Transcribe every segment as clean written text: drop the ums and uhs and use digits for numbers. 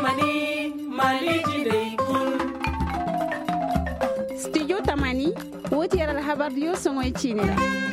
Tamani Maliji dai kul. Studio Tamani wotiyar alhabar dio songoy chinela.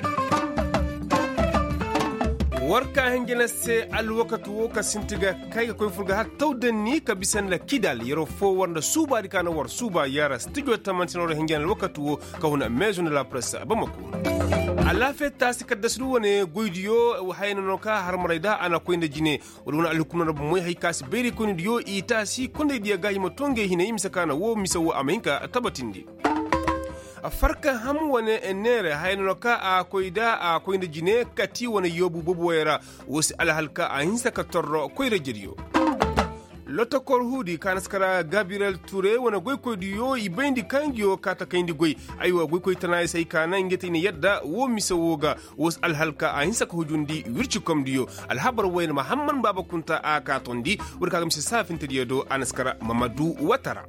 Warka hengena se alwakatu woka sintiga kai ko fulga hatta danni ka bisan la kidal yero fo wanda suba di kana war suba yara Studio Tamani no hengena alwakatu ka huna maison de la presse bamako. Allah fetta sikadda sulu wone goydiyo hayna no ka har marayda ana ko inde jine wona alukuna rabu moy hay kas beri ko ndiyo itasi konde diya gayi mo tonge hina imsa kana wo misawo aminka tabatindi a farka ham wane enere hayno ka a koida a koinde jine kati wane yobu bobo wera wosi alhalka a hinsa ka torro koyre jeriyo lotta kor hudi kanaskara Gabriel Touré wana goy koydi yo ibendi kangyo kata kayndi goy aywa goy koy tanay say kana ngeti ni yadda wo misawoga wos alhalka a hinsa ko hujundi wirci komdiyo alhabar wayna Muhammad Baba Kunta a katondi wurka gamsi safinta diyo anaskara Mamadou Watara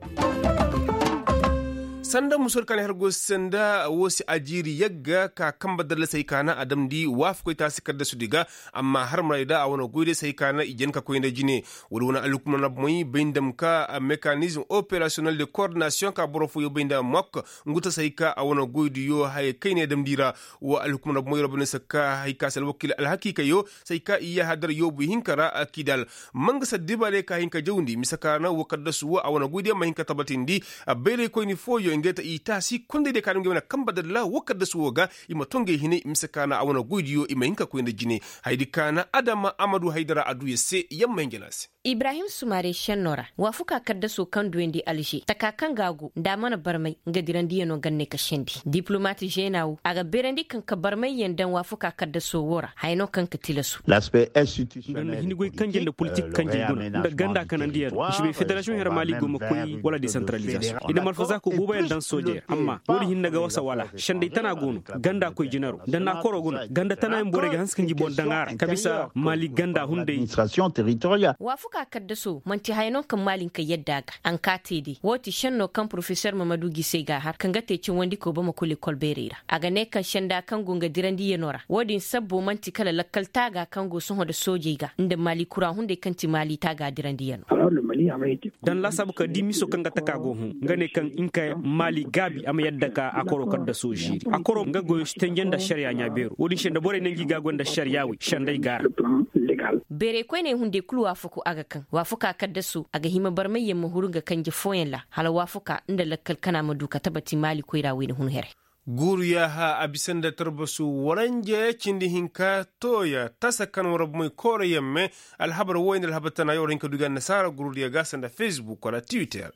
sanda musor kan hergo sanda wosi ajiri yagga ka kamba dalla sai kana adam di waf ko ta sikar da su diga amma har marayda a wani goide sai kana ijen ka koyinde jine wala alukuma na moy bindam ka mécanisme opérationnel de coordination ka borofu yo binda mok nguta sai ka a wani goide yo hay kayne dam dira wa alukuma na moy robne sakka hay ka sal wakil al hakika yo sai ka iya hadar yo bu hinkara akidal manga sadibale ka hinka jawndi misaka na wakaddasu wa a wani goide ma hinka tabatindi bere ko ni foyo ngeta itasi kunde de kanum gemna kamba dalla wakada suwoga ima tonge hine imsakana awona goydiyo ima hinka ko inde jine haydi kana Adama Amadou Haidara adu yesse yamma ngelasi Ibrahim Sumare Shenora wafuka kadda so kan duwendi alje takakan gago da mana barmai ngadirandi yano ganne ka shendi diplomate jenawu aga berendi kan ka barmai yandan wafuka kadda so wora hayno kan ka tilasu l'aspect institutionnel hini goy kanjel de politique kanjel gon da ganda kanandiya shibe federation her mali goma koy wala decentralisation ina malfaza ko buba dan soje amma wori hinna ga wasa wala shande tana gono ganda koy jinaro dan na koro gono ganda tana mbore ga hanskan jibon dangar kabisa mali ganda hunde administration territoriale wafuka kadda so manti haynon kan malin ka yadda ga an katede woti shanno kan professeur Mamadou Gise ga har kan gate cin wandi ko bama kule kolberera aga ne kan shanda kan gonga dirandi yenora wodin sabbo manti kala lakkal taga kan go sun hoda soje ga inda mali kura hunde kan ti mali taga dirandi yeno dan la sabu ka dimi so kan ga taka go hun ngane kan inka mali gabi am yadda ka akoro kadda so jiri akoro nga go stengen da sharia nya beru wodin shenda bore nangi ga gonda sharia wi shandai gar bere ko ne hunde kulu wafuku aga kan wafuka kadda su aga hima barmai yamma hurunga kanje foyen la hala wafuka inda lakkal kana maduka tabati mali koira wi hun here guriya ha abisanda tarbasu waranje cindi hinka toya tasakan warab moy kore yemme alhabar woyn alhabatana yorinka dugan nasara guriya gasanda Facebook wala Twitter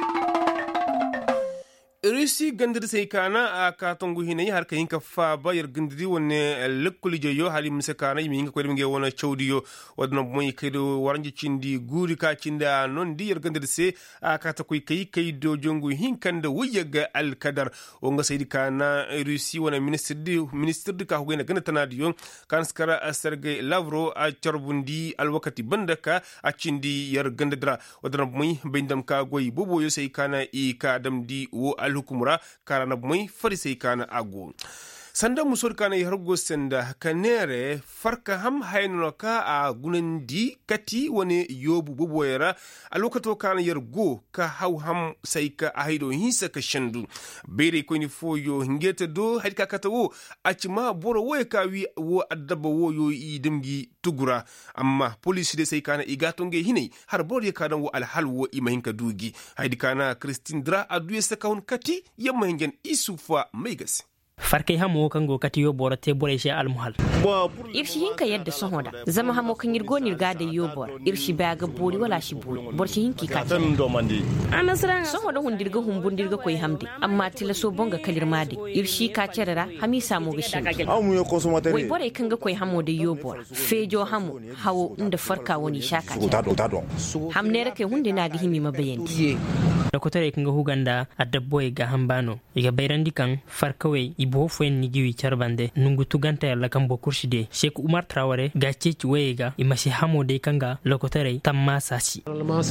Rusi gandir sai kana a katongu hinayi har kayin ka fa bayar gandiri wanne lekkuli jo hali musa kana yimi ko demge wona chawdiyo wadna moy kedo waranje cindi guri ka cinda non di yar gandir sai a kata koy kay do jongu hinkanda wuyaga al kadar o nga saydi kana Rusi wana ministre di ka hugena gana tanadiyo kan skara Sergey Lavrov a charbundi al wakati bandaka a cindi yar gandira wadna moy bindam ka goy bobo yo sai kana i ka damdi wo hukumura karana mai farisai kana ago sanda musor kana hargo sanda kanere farka ham hayno ka a gunan di kati wani yobu boboyera a lokato kana yargo ka hau ham sai ka haido hinsa ka shandu bere ko ni foyo ngeta do haika katawo a cima boro woy ka wi wo addaba woyo i dimgi tugura amma police de sai kana igatonge hinai har bor ka dan wo alhalwo imahinka dugi haidi kana Christine Dra aduye sakawun kati yamma hingen isufa maigas farkai hamo kan go kati yo bora te bora shi almuhal irshi hinka yadda son hoda zama hamo kan yirgo nirga da yo bora irshi ba ga bori wala shi bori bor shi hinki ka tan do mandi anasran son hoda hundirga humbundirga koy hamdi amma tila so bonga kalir made irshi ka cerara hamisa mo gishi amu yo consommateur wai bora kan ga koy hamo da yo bora fejo hamo hawo inda farka woni shaka hamne rake hunde na ga himi mabayandi da kotare kan ga huganda adabboy ga hambano iga bayrandi kan farkawe ibo foen ni giwi charbande nungu tuganta yalla kan bokurshide Sheikh Umar Traoré ga ceci wayega imashi hamode kanga lokotare tamma sasi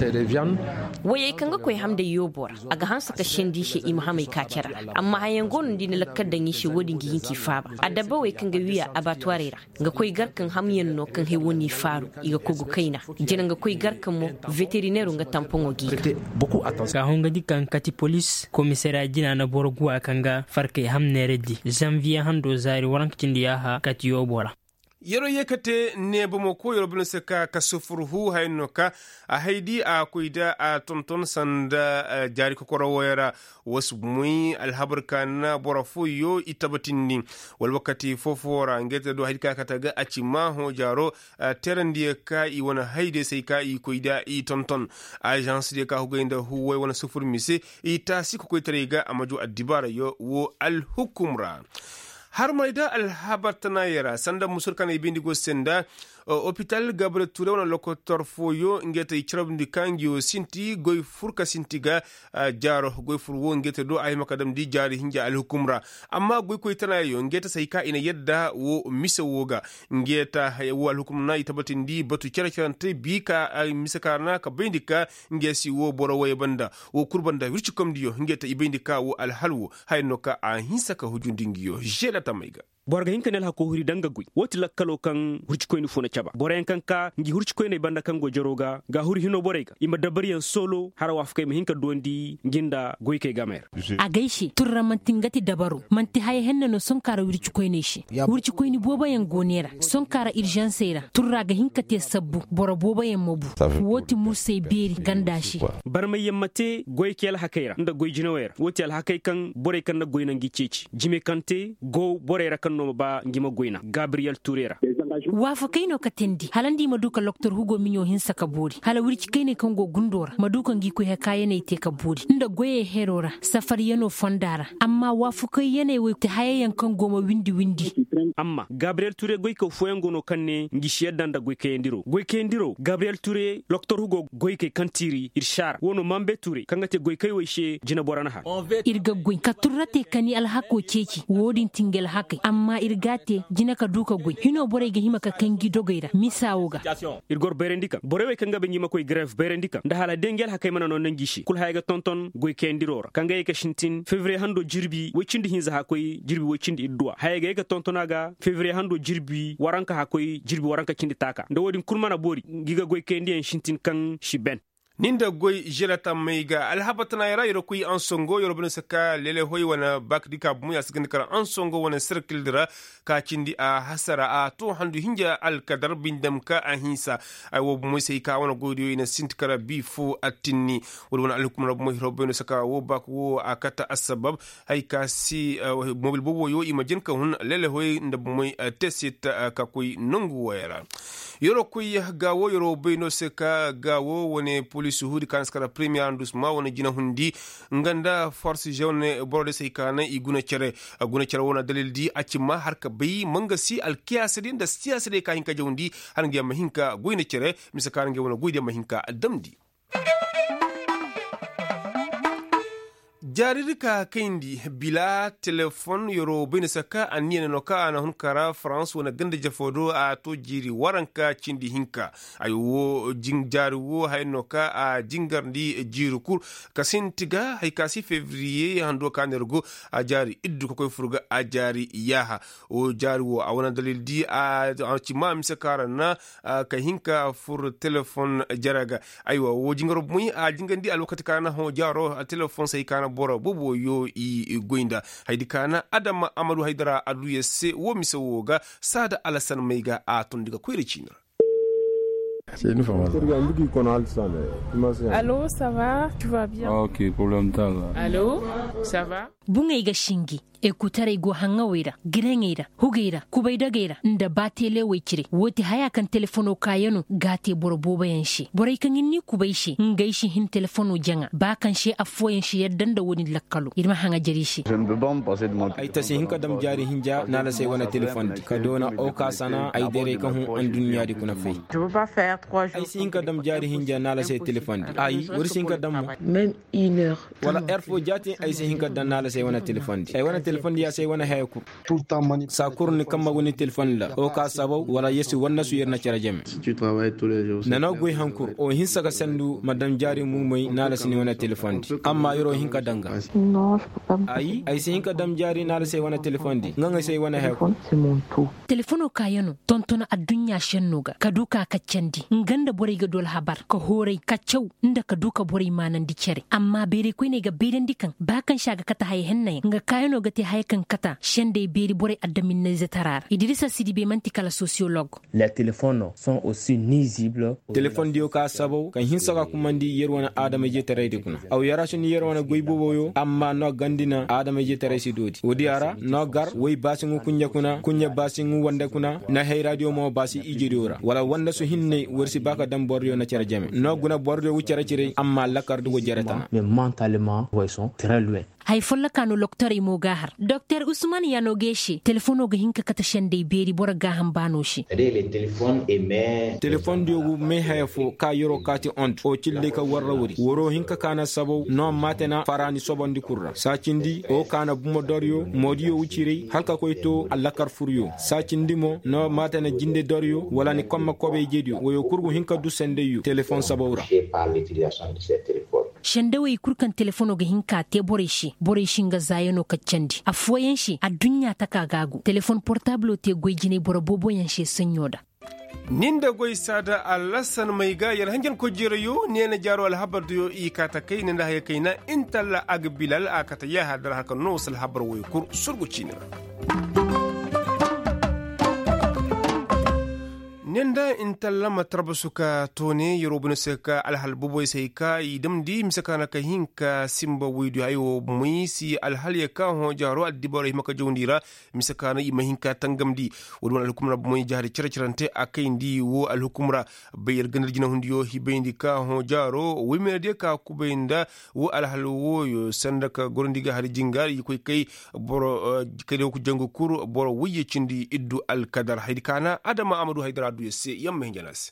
waye kanga koy hamde yobora aga hansa ka shendi she imhamai kacera amma hayan gon din lakkar da shi wodin gi hinki faba adabba way kanga wiya abatwarera ga koy garkan hamyen no kan he woni faru iga kogu kaina jina ga koy garkan mo veterinaire nga tampongo gi ka honga dikan kati police commissariat jina na borgu akanga farke hamne reddi janvier hando zari warankindi yaha kati yobora yero yekate ne bomo ko yoro bin saka ka sufurhu hayno ka a haidi a kuida a tonton sanda jari ko wayara wasu muy alhabar kana borafu yo itabatinni wal wakati fofora ngete do haidi ka kataga a cima ho jaro terandi ka i wona haide sai ka i kuida i tonton agence de ka hugainda huwe wona sufur mise ita siko ko terega amaju adibara yo wo al hukumra har maida alhabatana yara sanda musurkana ibindigo senda hospital gabre touré wona lokotor foyo ngeta icrabndi kangio sinti goy furka sintiga jaro goy furwo ngeta do ay makadam di jari hinja al hukumra amma goy koy tanayo ngeta sayka ina yedda wo misa woga ngeta wo al hukumna itabatindi batu cercerante bika misakarna ka bindika ngesi wo boro way banda wo kurbanda wirci komdiyo ngeta ibindika wo al halwo haynoka a hinsaka hujundingiyo jela tamaiga borga hinkanel hako huri danga gui woti lakkalo kan hurci koyni fona caba boren kanka ngi hurci koyni banda kan go joroga ga huri hino borega ima dabariyan solo hara wafkay mi hinka dondi ginda goyke gamer a gaishi turra mantingati dabaru manti hay henna no sonkara hurci koyni shi hurci koyni boba yan gonera sonkara urgenceera turra ga hinka te sabbu boro boba yan mobu woti mursay beri gandashi barmay yamate goyke al hakaira nda goy jinower woti al hakay kan bore kan na goyna ngi ceci jime kante go borera kan no ba ngima goyna Gabriel Tourera wafa kaino katendi halandi maduka Dr. Hugo Minyo hinsa kaburi hala wurci kaine kango gundora maduka ngi ko hekaya ne te kaburi inda goye herora safari yano fondara amma wafa kai yana we te hayayan kango ma windi amma Gabriel Touré goy ko foyango no kanne ngi shedanda goy kendiro Gabriel Touré Dr. Hugo goy ke kantiri irshar wono mambe Touré kangate goy kay weshe jina borana ha irga goy katurrate kani alhako ceci wodin tingel hakai amma irgate jina ka duka goy hino bore ga hima ka kangi dogaira misawoga irgor berendika borewe kanga be nyima koy grève berendika nda hala dengel hakay mana non nangishi kul hayga tonton goy kendirora kanga yeka shintin février hando jirbi wocindi hinza hakoy jirbi wocindi idwa hayga yeka tontonaga février hando jirbi waranka hakoy jirbi waranka cindi taka nda wodin kulmana bori giga goy kendi en shintin kan shiben ninda goy jelata meiga alhabatana yara yoro kuy ansongo yoro bun saka lele hoy wana bak dika bu ya sigin kara ansongo wana circle dira ka cindi a hasara a to handu hinja al kadar bindam ka a hinsa ay wo mu sai ka wana godiyo ina sintkara bi fu atinni wona alkum rabb mo robbe saka wo bak wo akata asbab hay ka si mobil bobo yo imagine ka hun lele hoy nda moy tesit ka kuy nungu wayra yoro kuy gawo yoro beno saka gawo wone police hudi kanskara premier arrondissement wona jina hundi nganda force jaune borde sai kana iguna cere wona dalil di acima harka bayi manga si alkiyasidi da siyasade ka hinka jawndi har ngiya mahinka goyna cere misaka ngiya wona goyde mahinka damdi jaririka kendi bila telefon yoro bene saka aniyene noka ana hunkara France wona gande jafodo a to jiri waranka cindi hinka ayo jing jari wo hay noka a jingarndi jiru kur kasintiga hay kasi février hando kanergo a jari iddu ko koy furga a jari yaha o jari wo a wona dalil di a ci mam sakara na ka hinka fur telefon jaraga aywa wo jingaro muy a jingandi al wakati kana ho jaro a telefon sai kana bora bobo yo i goinda haydi kana adama amadou haydara adu yesse wo misa woga sada alasan meiga a tondiga koyre cinra. C'est une femme. Allô, ça va? Tu vas bien? Ok, problème ta. Allô, ça va? Bunga iga shingi ekutare go hangawira girengira hugira kubaidagira nda batele wechire woti haya kan telefono kayano gate boroboba yanshi borai kan inni kubaishi ngaishi hin telefono janga ba kan shi afoyen shi yaddanda woni lakkalo irma hanga jarishi je ne peux pas me passer de mon ay tasi hin kadam jari hinja nala sai wana telefon kadona o kasana ay dere kan hu an duniya di kuna fai je peux pas faire ai sin ka dam jari hinja nala sai telefon di ai wuri sin ka dam même 1 heure wala airfo jati ai sin ka dan nala sai wana telefon di ai wana telefon di ya sai wana hayku tout le temps manipulé sa kurni kamma woni telefon la o ka sabaw wala yesi wonna su yerna cara jame si tu travailles tous les jours nana goy hankur o hinsa ka sendu madam jari mumoy nala sini wana telefon di amma yoro hinka danga non je peux pas ai sin ka dam jari nala sai wana telefon di nganga sai wana hayku c'est mon tout telefono kayano tontona adunya shennuga kaduka kaccandi nganda boray ga dol habar ka horay kaccew inda kaduka boray manan dicere amma bere ko ne ga beren dikan bakan shaga kata hay hennay nga kayano gati hay kan kata shende beri boray adamin na zatarar Idrissa Sidibe manti kala sociologue. Les téléphones sont aussi nuisibles. Téléphone dio ka sabo kan hinsa ka kumandi yerwana adama je tare de kuna aw yara shuni yerwana goybo yo amma no gandina adama je tare si dodi wodi ara no gar way basingu kunya basingu wanda kuna na hay radio mo basi ijiriora wala wanda su hinne worsi baka dam boryo na cara jame no guna boryo wu cara cire amma lakar dugo jaratana mais mentalement ils sont très loin. hay folla kanu docteur imo gahar docteur Ousmane Yano Geshi telefono ga hinka kata shende beri bora gaham bano shi le téléphone émet téléphone diogu me hayfo ka yoro kati ont o cilde ka warra wuri woro hinka kana sabo no matena farani sobondi kurra sacindi o kana bumo doryo modiyo wuciri halka koyto allakar furyo sacindi mo no matena jinde doryo wala ni komma kobe jedio woyo kurgu hinka du sende yu téléphone sabawra par l'utilisation de ces téléphones shende way kurkan telefono ga hinka te bore shi nga zayano kaccandi afoyen shi a dunya ta kagagu telefon portable te goyjine bora bobo yan shi sanyoda ninda goy sada alasan mai ga yar hanjan ko jirayo ne na jaro alhabar do i kata kai ne da hay kaina intalla ag bilal akata ya hadar haka no sal habar way kur surguci ne nenda intalla matraba suka tone yorobuna seka alhal boboy seka idam di misakana ka hinka simba widu ayo muisi alhal ya ka ho jaro addibore maka jondira misakana ima hinka tangamdi wodon alhukumra moy jari circirante akay ndi wo alhukumra bayel ganal jina hundiyo hibendi ka ho jaro wimede ka kubenda wo alhal wo yo sandaka gorondiga hali jingal yikoy kay boro kede ko jango kuru boro wiye cindi iddu alkadar haydikana adama amadou haydara yesse yamma hinjanas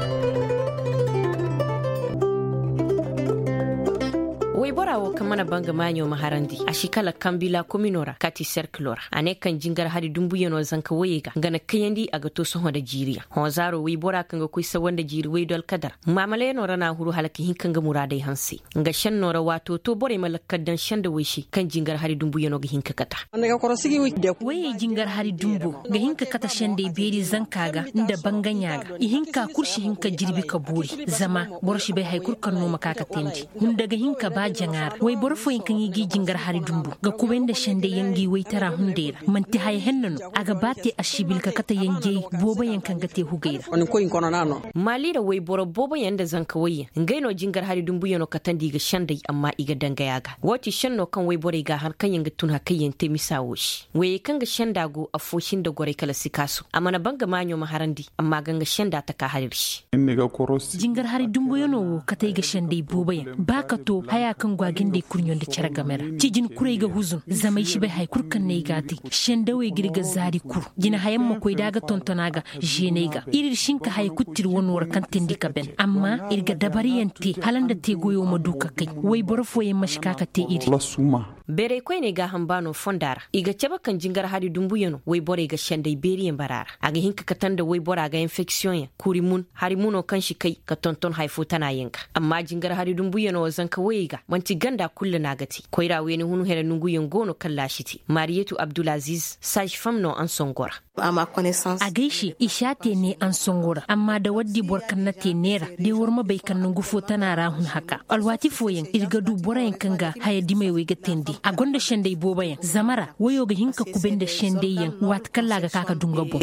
wai borawo kamana banga manyo maharandi ashikala kambila kominora kati circulora ane kan jingar hadi dumbu yeno zanka wayega ngana kayandi aga to soho da jiriya hozaro wai bora kanga kuisa wanda jiri wai dal kadar mamale no rana huru halaki hinkanga muradai hansi nga shan nora wato to bore malakkadan shanda wishi kan jingar hadi dumbu yeno ga hinka kata anaga korosigi waye jingar hadi dumbu ga hinka kata shande beri zankaga inda banganyaga hinka kurshi hinka jirbi kaburi zama borshi bai haikur kanno makaka tendi hundaga hinka ba jangar wai borfo yin kan yi jingar hari dumbu ga kubenda shande yangi wai tara hundera manti hay hennano aga bate ashibil ka kata yange boba yankan gate hugaira on ko in kono nano mali da wai boro boba yanda zanka waye ngaino jingar hari dumbu yano katandi ga shande amma iga danga yaga wati shanno kan wai bore ga har kan yanga tun haka yente misawoshi wai kan ga shanda go afoshin da gore kala sikasu amma na banga manyo maharandi amma ganga shanda ta ka harirshi inni ga koros jingar hari dumbu yano kata ga shande boba yan baka to haya kan gwagin da kunyon da cara gamera cijin kurai ga huzun zamai shi bai haikur kan ne gati shendawe girga zari kur gina hayan makoi daga tontona ga jene ga irir shinka hay kuttir wonwar kan tindika ben amma irga dabariyante halanda te goyo maduka kai wai borfo yin mashika ka te iri bere kwai ne ga hambano fondara iga ceba kan jingar hadi dumbu yano wai bore ga shandai beriyan barara aga hinka katanda wai bora ga infection ya kurimun harimuno kan shi kai ka tonton haifo tana yinka amma jingar hadi dumbu yano zanka wai ga manti ganda kullu nagati koira weni hunu hera nungu yongono kallashiti Marietu Abdulaziz sage femme no an songora a ma connaissance a gaishi ishate ne an songora amma da waddi borkan na tenera de worma bai kan nungu fo tana rahun haka alwati foyen irga du borayen kanga hayadi mai wai ga tendi a gonda shendai bobayen zamara wayo ga hinka kubenda shendai wat kalla ga kaka dunga bo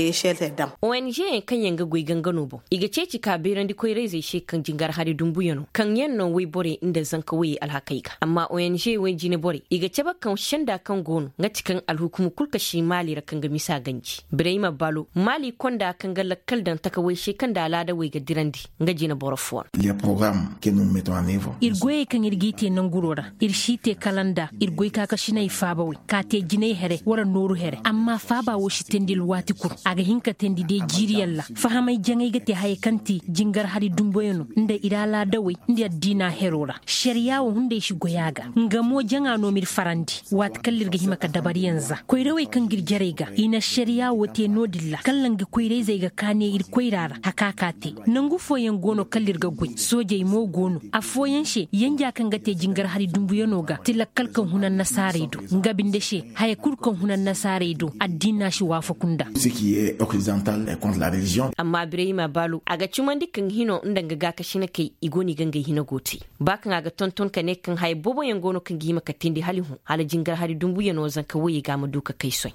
ONG kan yanga goi gangano bo iga ceci ka berandi koire zai she kan jingar hadi dumbu yano kan yanno wai bore inda zanka wai alha hakaiga amma ONG wai jine bore iga ceba kan shanda kan gono nga cikin alhukumu kulka shi mali ra kan ga misa ganji Ibrahima Balo mali konda kan ga lakkal dan takawai she kan da alada wai ga dirandi nga jine bore fuwa les programmes que nous mettons en œuvre irgoye kan irgite nan gurora irshite kalanda irgoy ka shinai fabawi ka te jine here wara noru here amma faba wo shi tendil wati kur aga hinka tendi de jiriyalla fahamai jangai gate hay kanti jingar hari dumboyeno nda irala dawai nda dina herora shari'a wo hunde shi goyaga ngamo janga no mir farandi wat kallir ga himaka dabari yanza koyrewe kan girjarega ina shari'a wo te nodilla kallan ga koyre zai ga kane ir koyrara hakakate nangu foyen gono kallir ga goy soje mo gono afoyen she yanja kan gate jingar hari dumboyeno ga tilakal kan hunan nasare do ngabinde she hay kurkan hunan nasare do addina shi wafakunda ce qui est occidental est contre la religion amma Ibrahima Balo aga cuman dikkan hino ndanga ga kashi na kai igoni ganga hina goti bakan aga tonton kane kan hay bobo yangono kan gima ka tindi halihu hala jingar hari dumbu yano zan ka waye ga maduka kai soy